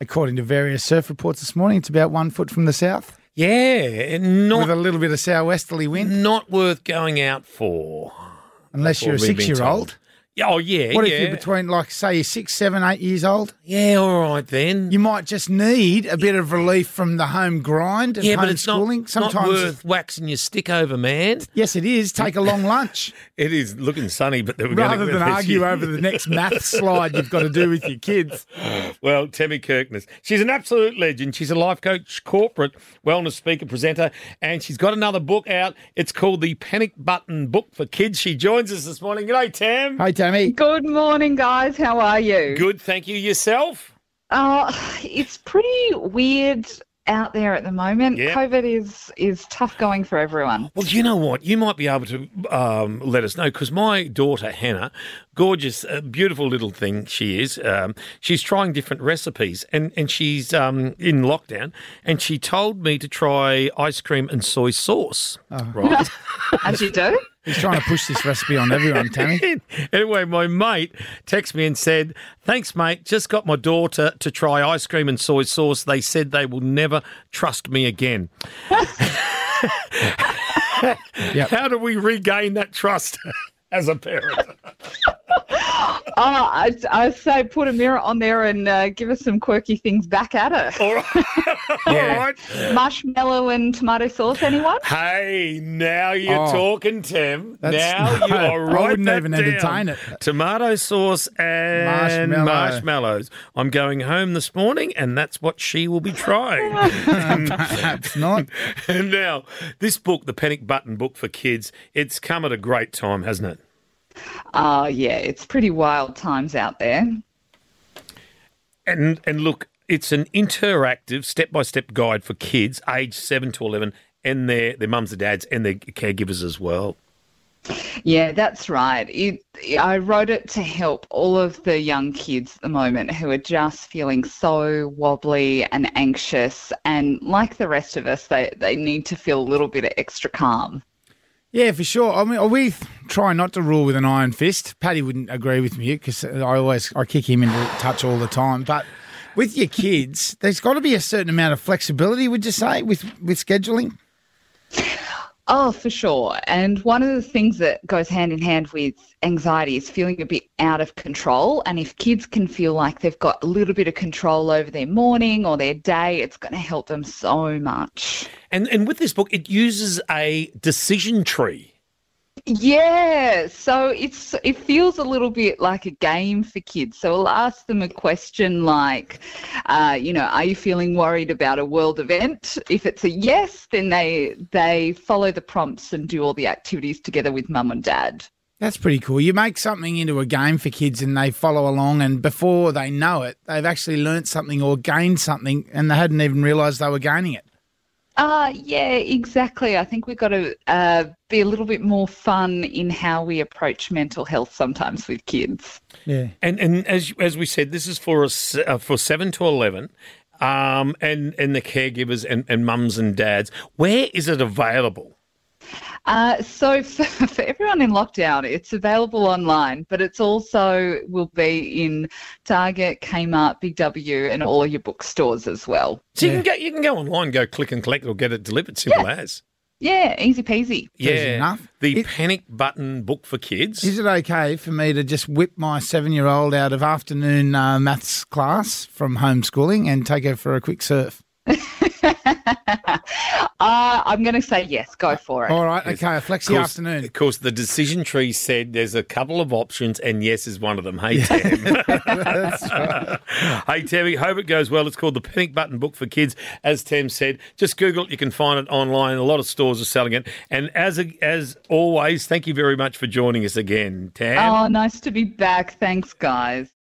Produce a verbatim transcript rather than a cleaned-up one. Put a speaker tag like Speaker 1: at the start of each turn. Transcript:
Speaker 1: according to various surf reports this morning, it's about one foot from the south.
Speaker 2: Yeah, not
Speaker 1: with a little bit of southwesterly wind.
Speaker 2: Not worth going out for.
Speaker 1: Unless
Speaker 2: That's
Speaker 1: you're a
Speaker 2: what we've been
Speaker 1: six-year-old.
Speaker 2: told. Yeah, oh, yeah,
Speaker 1: What
Speaker 2: yeah.
Speaker 1: if you're between, like, say, you're six, seven, eight years old?
Speaker 2: Yeah, all right then.
Speaker 1: You might just need a bit of relief from the home grind and
Speaker 2: Yeah, but it's not,
Speaker 1: homeschooling.
Speaker 2: not worth waxing your stick over, man.
Speaker 1: Yes, it is. Take a long lunch.
Speaker 2: It is looking sunny, but we're
Speaker 1: Rather
Speaker 2: going to
Speaker 1: than argue over the next math slide you've got to do with your kids.
Speaker 2: Well, Tammy Kirkness, she's an absolute legend. She's a life coach, corporate wellness speaker, presenter, and she's got another book out. It's called The Panic Button Book for Kids. She joins us this morning. G'day, Tam.
Speaker 1: Hey, Tammy.
Speaker 3: Good morning, guys. How are you?
Speaker 2: Good, thank you. Yourself?
Speaker 3: Uh, it's pretty weird out there at the moment.
Speaker 2: Yeah.
Speaker 3: COVID is is tough going for everyone.
Speaker 2: Well, you know what? You might be able to um, let us know because my daughter, Hannah, gorgeous, uh, beautiful little thing she is, um, she's trying different recipes and, and she's um, in lockdown and she told me to try ice cream and soy sauce.
Speaker 1: Oh.
Speaker 2: Right.
Speaker 3: As you do?
Speaker 1: He's trying to push this recipe on everyone, Tammy.
Speaker 2: Anyway, my mate texted me and said, thanks, mate, just got my daughter to try ice cream and soy sauce. They said they will never trust me again.
Speaker 1: Yep.
Speaker 2: How do we regain that trust as a parent?
Speaker 3: Oh, I, I say put a mirror on there and uh, give us some quirky things back at her.
Speaker 2: All right.
Speaker 1: Yeah.
Speaker 2: All right.
Speaker 3: Marshmallow and tomato sauce, anyone?
Speaker 2: Hey, now you're
Speaker 1: Oh.
Speaker 2: talking, Tim.
Speaker 1: That's-
Speaker 2: now you
Speaker 1: no,
Speaker 2: are
Speaker 1: I
Speaker 2: right.
Speaker 1: wouldn't
Speaker 2: that
Speaker 1: even
Speaker 2: down.
Speaker 1: entertain it.
Speaker 2: Tomato sauce and
Speaker 1: Marshmallow.
Speaker 2: marshmallows. I'm going home this morning, and that's what she will be trying.
Speaker 1: Perhaps not.
Speaker 2: And now, this book, The Panic Button Book for Kids, it's come at a great time, hasn't it?
Speaker 3: Oh, yeah, it's pretty wild times out there.
Speaker 2: And and look, it's an interactive step-by-step guide for kids aged seven to eleven and their, their mums and dads and their caregivers as well.
Speaker 3: Yeah, that's right. It, I wrote it to help all of the young kids at the moment who are just feeling so wobbly and anxious. And like the rest of us, they, they need to feel a little bit of extra calm.
Speaker 1: Yeah, for sure. I mean, we try not to rule with an iron fist. Paddy wouldn't agree with me because I always I kick him into touch all the time. But with your kids, there's got to be a certain amount of flexibility, would you say, with, with scheduling?
Speaker 3: Oh, for sure. And one of the things that goes hand in hand with anxiety is feeling a bit out of control. And if kids can feel like they've got a little bit of control over their morning or their day, it's going to help them so much.
Speaker 2: And and with this book, it uses a decision tree.
Speaker 3: Yeah, so it's it feels a little bit like a game for kids. So I'll ask them a question like, uh, you know, are you feeling worried about a world event? If it's a yes, then they they follow the prompts and do all the activities together with mum and dad.
Speaker 1: That's pretty cool. You make something into a game for kids and they follow along, and before they know it, they've actually learnt something or gained something and they hadn't even realised they were gaining it.
Speaker 3: Uh, yeah, exactly. I think we've got to uh, be a little bit more fun in how we approach mental health sometimes with kids.
Speaker 1: Yeah.
Speaker 2: And and as as we said, this is for us uh, for seven to eleven, um, and and the caregivers and, and mums and dads. Where is it available?
Speaker 3: Uh, so for, for everyone in lockdown, it's available online, but it's also will be in Target, Kmart, Big W, and all of your bookstores as well.
Speaker 2: So
Speaker 1: Yeah.
Speaker 2: you can go you can go online, go click and collect, or get it delivered. Simple as.
Speaker 3: Yeah, easy peasy.
Speaker 2: Yeah,
Speaker 1: Easy enough.
Speaker 2: the
Speaker 1: It-
Speaker 2: Panic Button Book for Kids.
Speaker 1: Is it okay for me to just whip my seven-year-old out of afternoon uh, maths class from homeschooling and take her for a quick surf?
Speaker 3: uh, I'm going to say yes. Go for it.
Speaker 1: All right, okay, a flexi
Speaker 2: course-
Speaker 1: afternoon.
Speaker 2: Of course, the decision tree said there's a couple of options, and yes is one of them. Hey, Tam.
Speaker 1: That's right.
Speaker 2: Hey, Tammy, hope it goes well. It's called The Panic Button Book for Kids. As Tam said, just Google it. You can find it online. A lot of stores are selling it. And as as always, thank you very much for joining us again, Tam.
Speaker 3: Oh, nice to be back. Thanks, guys.